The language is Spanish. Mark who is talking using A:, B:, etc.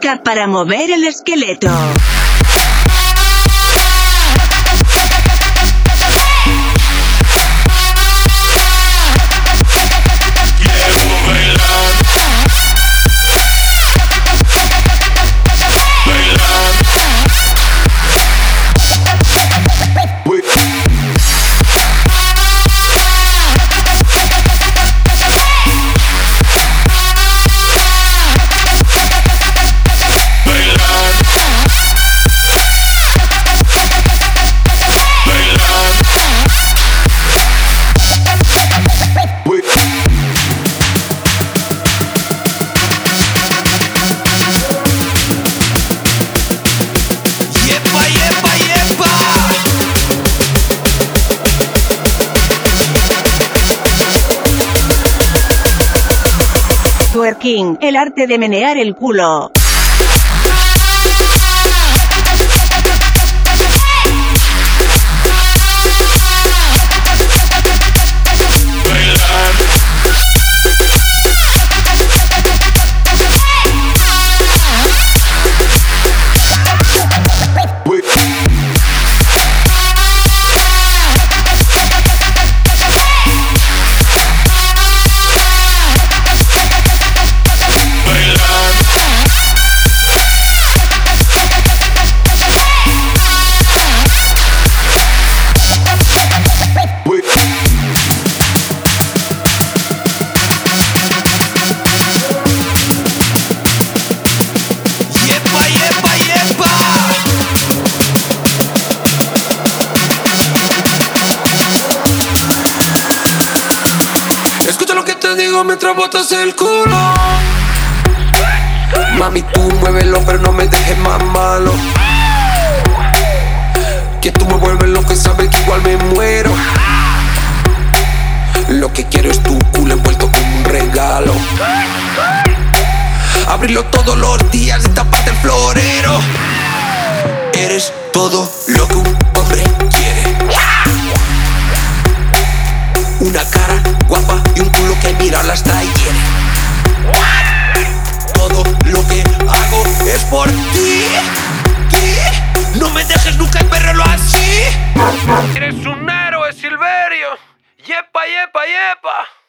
A: música para mover el esqueleto. Twerking, el arte de menear el culo.
B: Escucha lo que te digo mientras botas el culo. Mami, tú muévelo, pero no me dejes más malo. Que tú me vuelves loco y sabes que igual me muero. Lo que quiero es tu culo envuelto como un regalo. Abrirlo todos los días y taparte el florero. Eres todo lo que un hombre quiere. Una cara guapa y un culo que mirarla hasta ayer. Todo lo que hago es por ti. No me dejes nunca y perrelo así.
C: Eres un héroe, Silverio. Yepa, yepa, yepa.